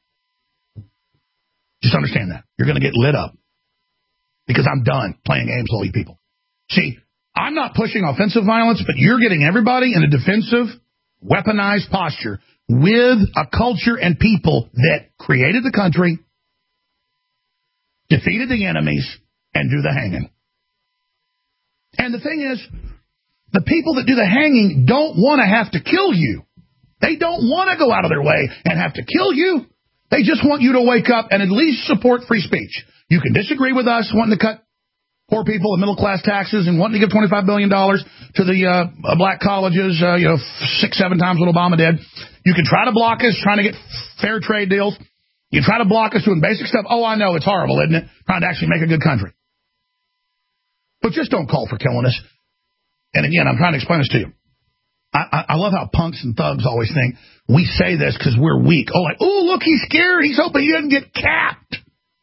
Just understand that. You're going to get lit up because I'm done playing games with all you people. See, I'm not pushing offensive violence, but you're getting everybody in a defensive, weaponized posture with a culture and people that created the country, defeated the enemies, and do the hanging. And the thing is, the people that do the hanging don't want to have to kill you. They don't want to go out of their way and have to kill you. They just want you to wake up and at least support free speech. You can disagree with us wanting to cut poor people and middle-class taxes and wanting to give $25 billion to the black colleges, 6-7 times what Obama did. You can try to block us, trying to get fair trade deals. You try to block us doing basic stuff. Oh, I know, it's horrible, isn't it? Trying to actually make a good country. But just don't call for killing us. And again, I'm trying to explain this to you. I love how punks and thugs always think we say this because we're weak. Oh, like, oh, look, he's scared. He's hoping he doesn't get capped.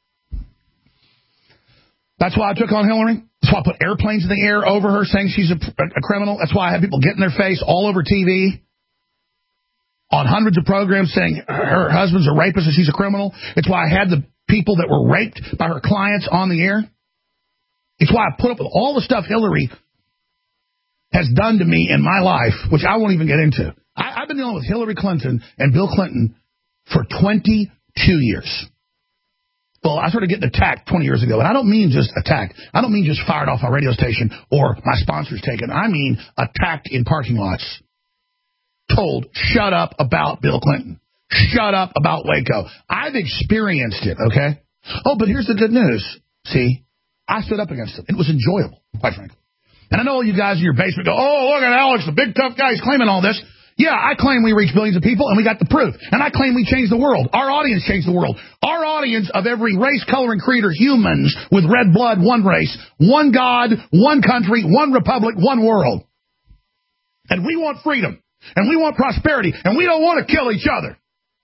That's why I took on Hillary. That's why I put airplanes in the air over her saying she's a criminal. That's why I had people get in their face all over TV on hundreds of programs saying her husband's a rapist and she's a criminal. It's why I had the people that were raped by her clients on the air. It's why I put up with all the stuff Hillary has done to me in my life, which I won't even get into. I've been dealing with Hillary Clinton and Bill Clinton for 22 years. Well, I started getting attacked 20 years ago, and I don't mean just attacked. I don't mean just fired off my radio station or my sponsors taken. I mean attacked in parking lots. Told, shut up about Bill Clinton. Shut up about Waco. I've experienced it, okay? Oh, but here's the good news. See, I stood up against it. It was enjoyable, quite frankly. And I know all you guys in your basement go, oh, look at Alex, the big tough guy. He's claiming all this. Yeah, I claim we reach billions of people, and we got the proof. And I claim we changed the world. Our audience changed the world. Our audience of every race, color, and creed are humans with red blood, one race, one God, one country, one republic, one world. And we want freedom. And we want prosperity. And we don't want to kill each other.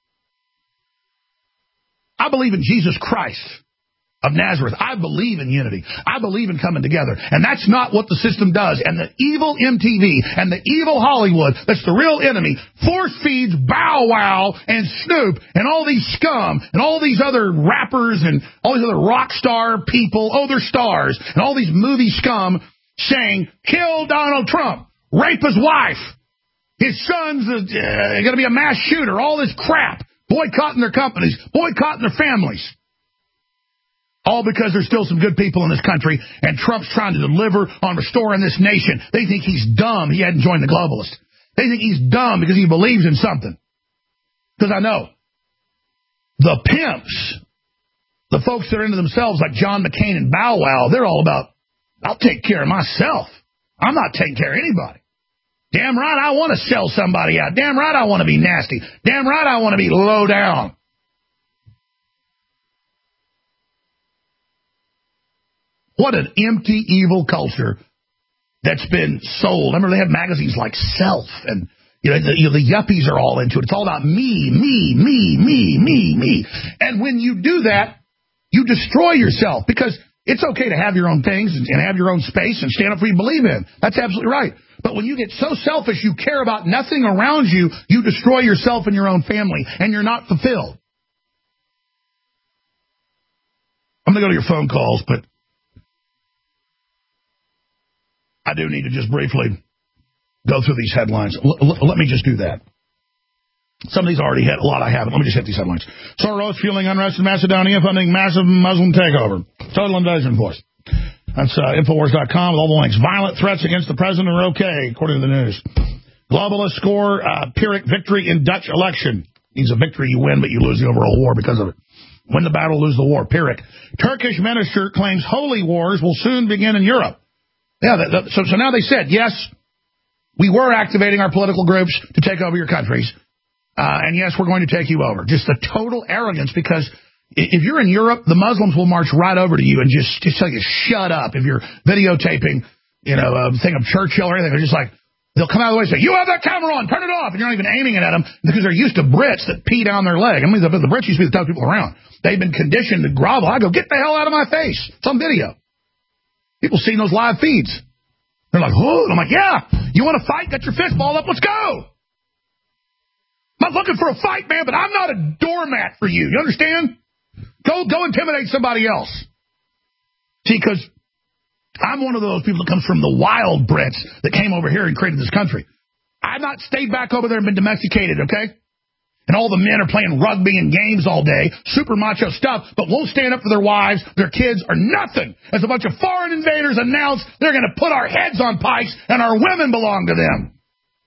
I believe in Jesus Christ of Nazareth. I believe in unity. I believe in coming together. And that's not what the system does. And the evil MTV and the evil Hollywood, that's the real enemy, force feeds Bow Wow and Snoop and all these scum and all these other rappers and all these other rock star people, oh, they're stars, and all these movie scum saying, kill Donald Trump, rape his wife, his son's going to be a mass shooter, all this crap, boycotting their companies, boycotting their families. All because there's still some good people in this country, and Trump's trying to deliver on restoring this nation. They think he's dumb. He hadn't joined the globalists. They think he's dumb because he believes in something. Because I know the pimps, the folks that are into themselves like John McCain and Bow Wow, they're all about, I'll take care of myself. I'm not taking care of anybody. Damn right I want to sell somebody out. Damn right I want to be nasty. Damn right I want to be low down. What an empty, evil culture that's been sold. Remember, they have magazines like Self, and the yuppies are all into it. It's all about me. And when you do that, you destroy yourself, because it's okay to have your own things and have your own space and stand up for what you believe in. That's absolutely right. But when you get so selfish, you care about nothing around you, you destroy yourself and your own family, and you're not fulfilled. I'm going to go to your phone calls, but I do need to just briefly go through these headlines. Let me just do that. Some of these I already hit. A lot I haven't. Let me just hit these headlines. Soros fueling unrest in Macedonia, funding massive Muslim takeover. Total invasion force. That's Infowars.com with all the links. Violent threats against the president are okay, according to the news. Globalists score Pyrrhic victory in Dutch election. Means a victory you win, but you lose the overall war because of it. Win the battle, lose the war. Pyrrhic. Turkish minister claims holy wars will soon begin in Europe. Yeah, so now they said, yes, we were activating our political groups to take over your countries. And yes, we're going to take you over. Just the total arrogance, because if you're in Europe, the Muslims will march right over to you and just tell you, shut up. If you're videotaping, a thing of Churchill or anything, they're just like, they'll come out of the way and say, you have that camera on, turn it off. And you're not even aiming it at them because they're used to Brits that pee down their leg. I mean, the Brits used to be the toughest people around. They've been conditioned to grovel. I go, get the hell out of my face. It's on video. People seeing those live feeds. They're like, oh, I'm like, yeah, you want to fight? Get your fist balled up. Let's go. I'm not looking for a fight, man, but I'm not a doormat for you. You understand? Go intimidate somebody else. See, because I'm one of those people that comes from the wild Brits that came over here and created this country. I've not stayed back over there and been domesticated, okay? And all the men are playing rugby and games all day, super macho stuff, but won't stand up for their wives, their kids, or nothing. As a bunch of foreign invaders announce they're going to put our heads on pikes and our women belong to them.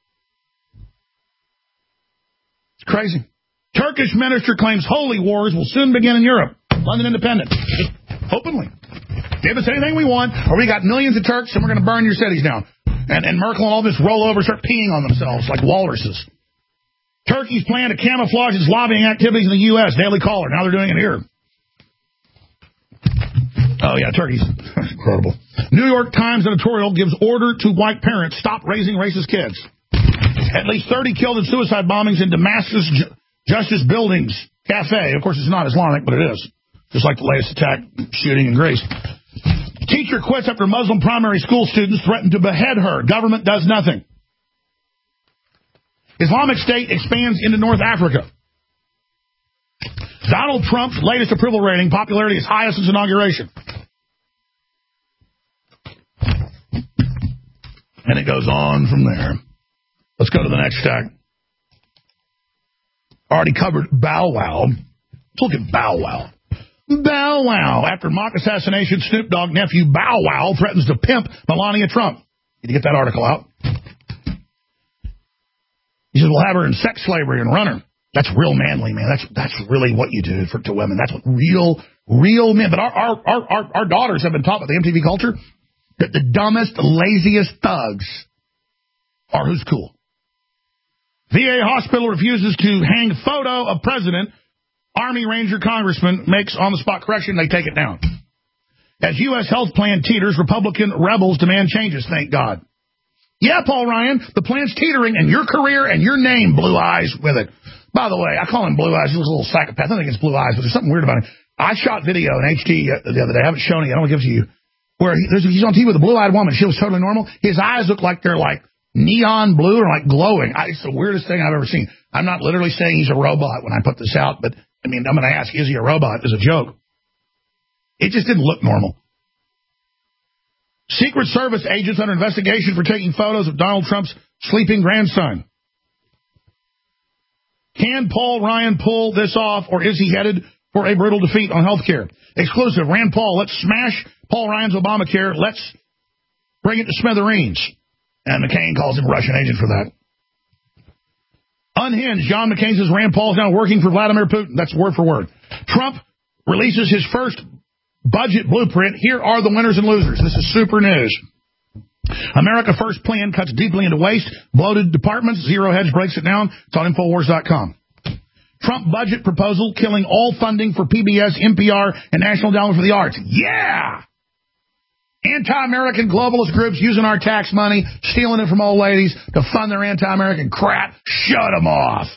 It's crazy. Turkish minister claims holy wars will soon begin in Europe. London Independent. Openly. Give us anything we want, or we got millions of Turks and we're going to burn your cities down. And Merkel and all this roll over, start peeing on themselves like walruses. Turkey's plan to camouflage its lobbying activities in the U.S. Daily Caller. Now they're doing it here. Oh, yeah, turkeys. Incredible. New York Times editorial gives order to white parents, stop raising racist kids. At least 30 killed in suicide bombings in Damascus Justice Buildings Cafe. Of course, it's not Islamic, but it is. Just like the latest attack shooting in Greece. Teacher quits after Muslim primary school students threaten to behead her. Government does nothing. Islamic State expands into North Africa. Donald Trump's latest approval rating, popularity is highest since inauguration. And it goes on from there. Let's go to the next stack. Already covered Bow Wow. Let's look at Bow Wow. Bow Wow. After mock assassination, Snoop Dogg nephew Bow Wow threatens to pimp Melania Trump. Need to get that article out. He says, we'll have her in sex slavery and run her. That's real manly, man. That's really what you do to women. That's what real men. But our daughters have been taught by the MTV culture that the dumbest, laziest thugs are who's cool. VA hospital refuses to hang photo of president. Army Ranger congressman makes on-the-spot correction. They take it down. As U.S. health plan teeters, Republican rebels demand changes, thank God. Yeah, Paul Ryan, the plan's teetering, and your career and your name, Blue Eyes, with it. By the way, I call him Blue Eyes. He was a little psychopath. I think it's Blue Eyes, but there's something weird about him. I shot video in HD the other day. I haven't shown it yet. I don't give it to you. Where he's on TV with a blue-eyed woman. She was totally normal. His eyes look like they're like neon blue or like glowing. It's the weirdest thing I've ever seen. I'm not literally saying he's a robot when I put this out, but I mean, I'm going to ask, is he a robot? As a joke. It just didn't look normal. Secret Service agents under investigation for taking photos of Donald Trump's sleeping grandson. Can Paul Ryan pull this off, or is he headed for a brutal defeat on health care? Exclusive, Rand Paul, let's smash Paul Ryan's Obamacare. Let's bring it to smithereens. And McCain calls him a Russian agent for that. Unhinged, John McCain says Rand Paul is now working for Vladimir Putin. That's word for word. Trump releases his first budget blueprint. Here are the winners and losers. This is super news. America First plan cuts deeply into waste, bloated departments. Zero Hedge breaks it down. It's on Infowars.com. Trump budget proposal killing all funding for PBS, NPR, and National Endowment for the Arts. Yeah! Anti-American globalist groups using our tax money, stealing it from old ladies to fund their anti-American crap. Shut them off.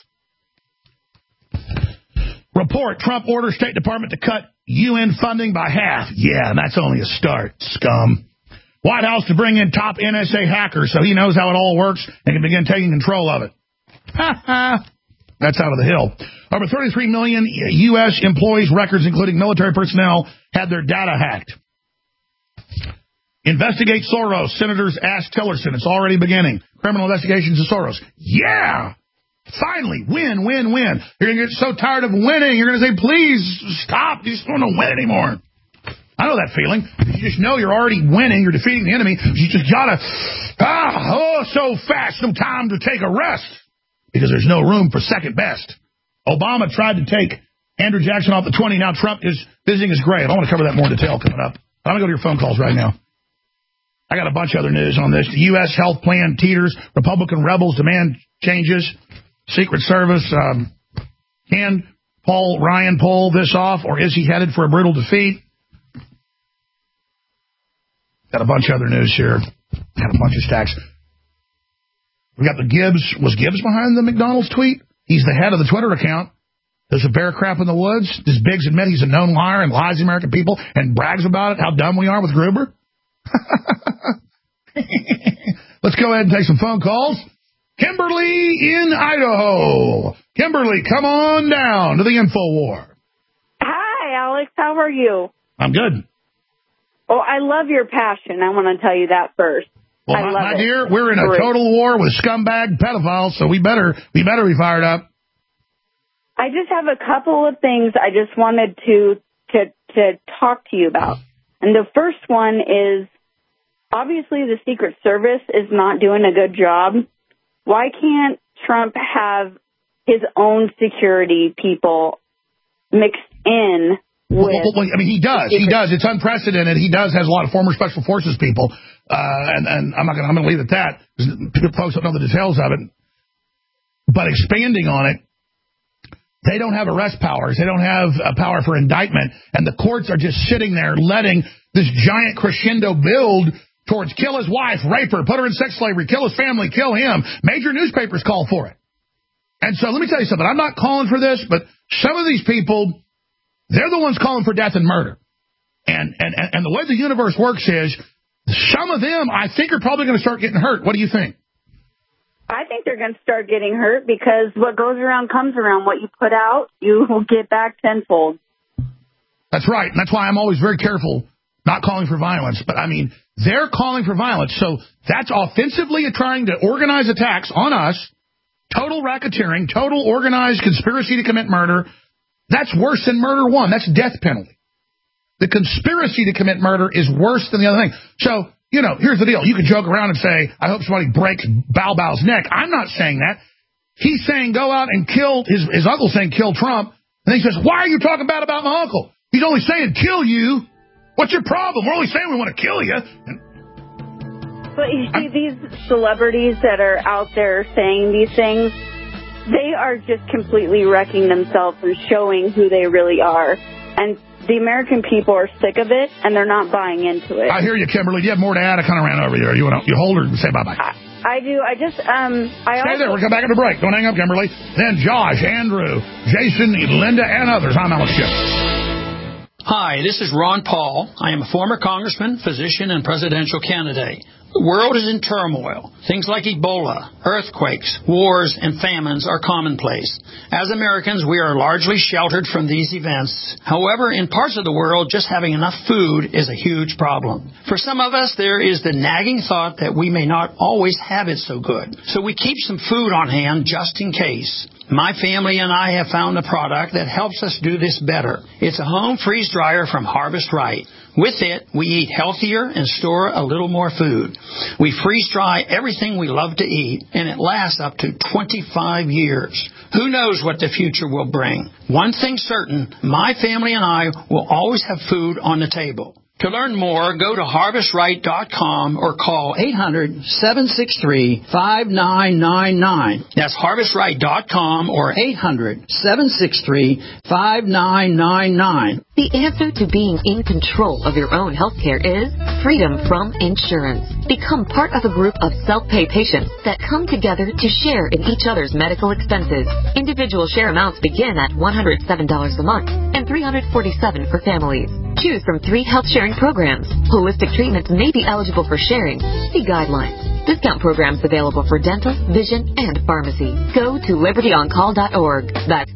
Report, Trump orders State Department to cut UN funding by half. Yeah, and that's only a start, scum. White House to bring in top NSA hackers so he knows how it all works and can begin taking control of it. Ha ha. That's out of the hill. Over 33 million U.S. employees' records, including military personnel, had their data hacked. Investigate Soros. Senators ask Tillerson. It's already beginning. Criminal investigations of Soros. Yeah! Finally, win, win, win. You're going to get so tired of winning, you're going to say, please, stop. You just don't want to win anymore. I know that feeling. You just know you're already winning. You're defeating the enemy. You just got to, so fast, no time to take a rest. Because there's no room for second best. Obama tried to take Andrew Jackson off the 20. Now Trump is visiting his grave. I want to cover that more in detail coming up. I'm going to go to your phone calls right now. I got a bunch of other news on this. The U.S. health plan teeters. Republican rebels demand changes. Secret Service. Can Paul Ryan pull this off, or is he headed for a brutal defeat? Got a bunch of other news here. Got a bunch of stacks. We got the Gibbs. Was Gibbs behind the McDonald's tweet? He's the head of the Twitter account. There's a bear crap in the woods. Does Biggs admit he's a known liar and lies to the American people and brags about it, how dumb we are with Gruber? Let's go ahead and take some phone calls. Kimberly in Idaho. Kimberly, come on down to the InfoWar.
Hi, Alex. How are you?
I'm good.
Oh, I love your passion. I want to tell you that first.
Well, my dear, we're in a total war with scumbag pedophiles, so we better be fired up.
I just have a couple of things I just wanted to talk to you about. And the first one is, obviously the Secret Service is not doing a good job. Why can't Trump have his own security people mixed in with...
Well, I mean, he does. He does. It's unprecedented. He has a lot of former Special Forces people. And I'm going to leave it at that, because folks don't know the details of it. But expanding on it, They don't have arrest powers. They don't have a power for indictment. And the courts are just sitting there letting this giant crescendo build towards kill his wife, rape her, put her in sex slavery, kill his family, kill him. Major newspapers call for it. And so let me tell you something. I'm not calling for this, but some of these people, they're the ones calling for death and murder. And the way the universe works is some of them, I think, are probably going to start getting hurt. What do you think?
I think they're going to start getting hurt because what goes around comes around. What you put out, you will get back tenfold.
That's right. And that's why I'm always very careful not calling for violence. But, I mean, they're calling for violence. So that's offensively trying to organize attacks on us, total racketeering, total organized conspiracy to commit murder. That's worse than murder one. That's death penalty. The conspiracy to commit murder is worse than the other thing. So, you know, here's the deal. You can joke around and say, I hope somebody breaks Bao Bao's neck. I'm not saying that. He's saying go out and kill, his uncle's saying kill Trump. And he says, why are you talking bad about my uncle? He's only saying kill you. What's your problem? We're only saying we want to kill you.
But you see, these celebrities that are out there saying these things, they are just completely wrecking themselves and showing who they really are. And the American people are sick of it, and they're not buying into it.
I hear you, Kimberly. Do you have more to add? I kind of ran over you. You hold her and say bye-bye.
I do. I just,
Stay there. We'll come back at the break. Don't hang up, Kimberly. Then Josh, Andrew, Jason, Linda, and others. I'm Alex Jones.
Hi, this is Ron Paul. I am a former congressman, physician, and presidential candidate. The world is in turmoil. Things like Ebola, earthquakes, wars, and famines are commonplace. As Americans, we are largely sheltered from these events. However, in parts of the world, just having enough food is a huge problem. For some of us, there is the nagging thought that we may not always have it so good. So we keep some food on hand just in case. My family and I have found a product that helps us do this better. It's a home freeze dryer from Harvest Right. With it, we eat healthier and store a little more food. We freeze dry everything we love to eat, and it lasts up to 25 years. Who knows what the future will bring? One thing's certain, my family and I will always have food on the table. To learn more, go to HarvestRight.com or call 800-763-5999. That's HarvestRight.com or 800-763-5999.
The answer to being in control of your own health care is freedom from insurance. Become part of a group of self-pay patients that come together to share in each other's medical expenses. Individual share amounts begin at $107 a month and $347 for families. Choose from 3 health sharing programs. Holistic treatments may be eligible for sharing. See guidelines. Discount programs available for dental, vision, and pharmacy. Go to libertyoncall.org. That's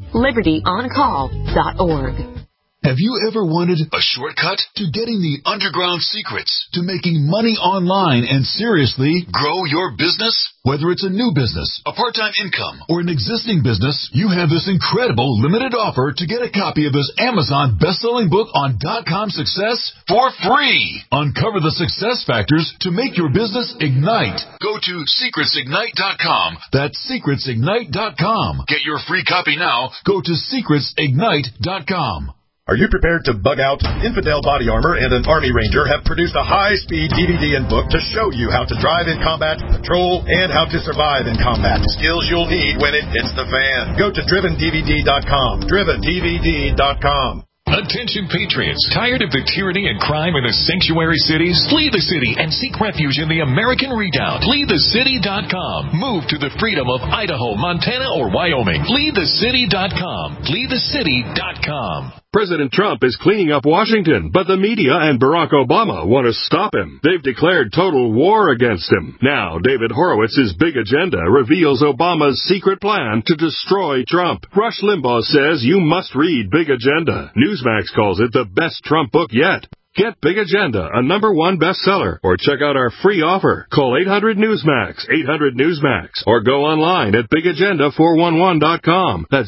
libertyoncall.org.
Have you ever wanted a shortcut to getting the underground secrets to making money online and seriously grow your business? Whether it's a new business, a part-time income, or an existing business, you have this incredible limited offer to get a copy of this Amazon best-selling book on .com success for free. Uncover the success factors to make your business ignite. Go to secretsignite.com. That's secretsignite.com. Get your free copy now. Go to secretsignite.com.
Are you prepared to bug out? Infidel Body Armor and an Army Ranger have produced a high-speed DVD and book to show you how to drive in combat, patrol, and how to survive in combat. Skills you'll need when it hits the fan. Go to DrivenDVD.com. DrivenDVD.com.
Attention patriots, tired of the tyranny and crime in the sanctuary cities? Flee the city and seek refuge in the American Redoubt. FleeTheCity.com. Move to the freedom of Idaho, Montana, or Wyoming. FleeTheCity.com. FleeTheCity.com.
President Trump is cleaning up Washington, but the media and Barack Obama want to stop him. They've declared total war against him. Now, David Horowitz's Big Agenda reveals Obama's secret plan to destroy Trump. Rush Limbaugh says you must read Big Agenda. Newsmax calls it the best Trump book yet. Get Big Agenda, a #1 bestseller, or check out our free offer. Call 800-NEWSMAX, 800-NEWSMAX, or go online at BigAgenda411.com. That's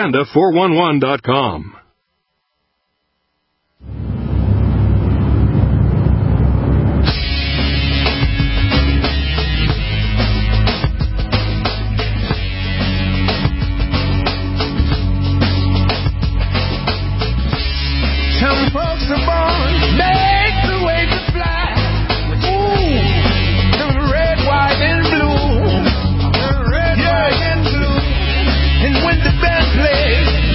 BigAgenda411.com.
Some folks are born, make the way to fly. Ooh, some red, white, and blue. Red, white, and blue. And when the band plays,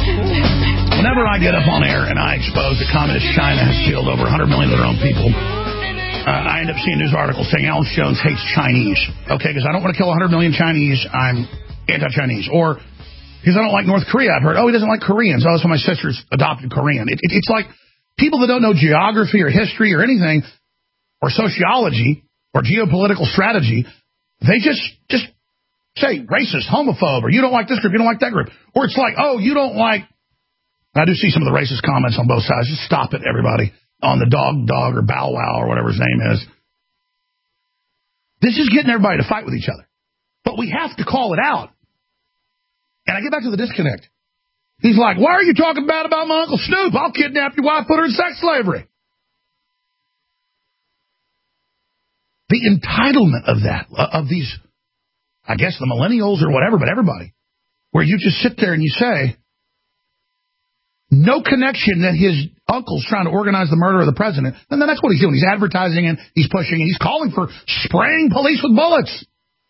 Whenever I get up on air and I expose that communist China has killed over 100 million of their own people, I end up seeing news articles saying Alex Jones hates Chinese. Okay, because I don't want to kill 100 million Chinese, I'm anti-Chinese. Or because I don't like North Korea, I've heard, he doesn't like Koreans. Oh, that's why my sister's adopted Korean. It's like people that don't know geography or history or anything, or sociology or geopolitical strategy, they just say racist, homophobe, or you don't like this group, you don't like that group. Or it's like, oh, you don't like... I do see some of the racist comments on both sides. Just stop it, everybody. On the dog, or Bow Wow, or whatever his name is. This is getting everybody to fight with each other. But we have to call it out. And I get back to the disconnect. He's like, why are you talking bad about my Uncle Snoop? I'll kidnap your wife, put her in sex slavery. The entitlement of that, of these, I guess the millennials or whatever, but everybody, where you just sit there and you say, no connection that his uncle's trying to organize the murder of the president. And then that's what he's doing. He's advertising and he's pushing and he's calling for spraying police with bullets.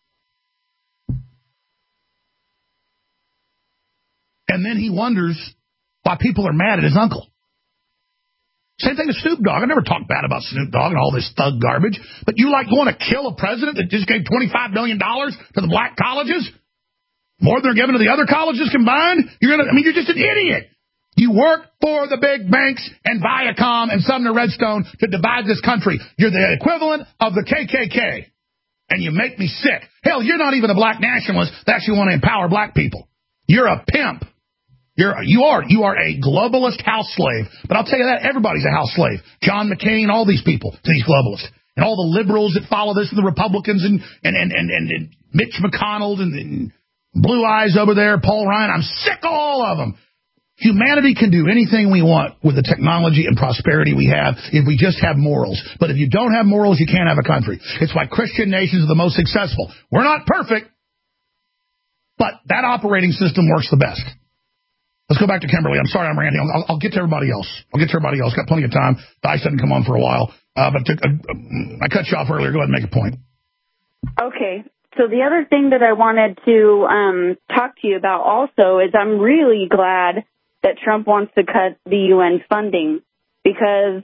And then he wonders why people are mad at his uncle. Same thing with Snoop Dogg. I never talked bad about Snoop Dogg and all this thug garbage. But you want to kill a president that just gave $25 million to the black colleges? More than they're giving to the other colleges combined? You're just an idiot. You work for the big banks and Viacom and Sumner Redstone to divide this country. You're the equivalent of the KKK. And you make me sick. Hell, you're not even a black nationalist that actually want to empower black people. You're a pimp. You are a globalist house slave. But I'll tell you that, everybody's a house slave. John McCain, all these people, to these globalists. And all the liberals that follow this, and the Republicans, and Mitch McConnell, and Blue Eyes over there, Paul Ryan. I'm sick of all of them. Humanity can do anything we want with the technology and prosperity we have if we just have morals. But if you don't have morals, you can't have a country. It's why Christian nations are the most successful. We're not perfect, but that operating system works the best. Let's go back to Kimberly. I'm sorry I'm ranting. I'll get to everybody else. Got plenty of time. Dice didn't come on for a while. But I cut you off earlier. Go ahead and make a point.
Okay. So the other thing that I wanted to talk to you about also is I'm really glad that Trump wants to cut the UN funding because,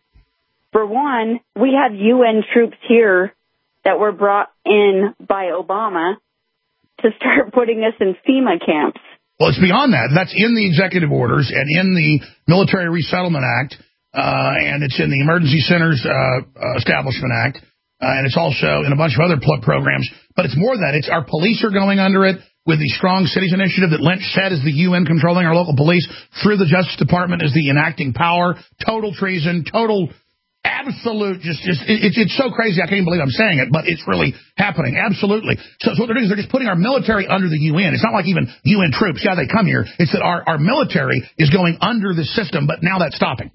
for one, we had UN troops here that were brought in by Obama to start putting us in FEMA camps.
Well, it's beyond that. That's in the executive orders and in the Military Resettlement Act, and it's in the Emergency Centers Establishment Act, and it's also in a bunch of other programs. But it's more than that. It's our police are going under it with the Strong Cities Initiative that Lynch said is the UN controlling our local police through the Justice Department is the enacting power. Total treason, total absolute, it's so crazy I can't even believe I'm saying it, but it's really happening. Absolutely. So what they're doing is they're just putting our military under the UN. It's not like even UN troops. Yeah, they come here. It's that our military is going under the system, but now that's stopping.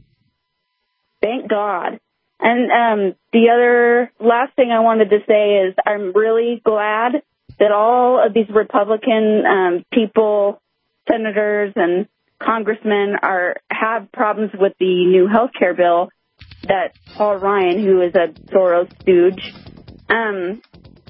Thank God. And the other last thing I wanted to say is I'm really glad that all of these Republican people, senators and congressmen have problems with the new health care bill that Paul Ryan, who is a Soros stooge, I'm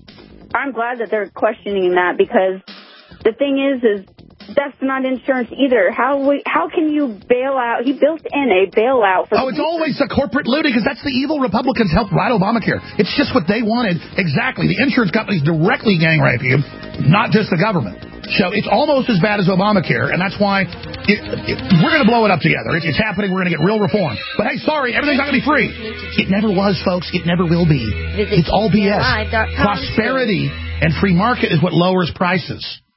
glad that they're questioning that because the thing is that's not insurance either. How can you bail out? He built in a bailout for.
It's always the corporate looting because that's the evil Republicans helped write Obamacare. It's just what they wanted. Exactly. The insurance companies directly gang rape you, not just the government. So it's almost as bad as Obamacare, and that's why we're going to blow it up together. It's happening. We're going to get real reform. But hey, sorry, everything's not going to be free. It never was, folks. It never will be. It's all BS. Prosperity and free market is what lowers prices.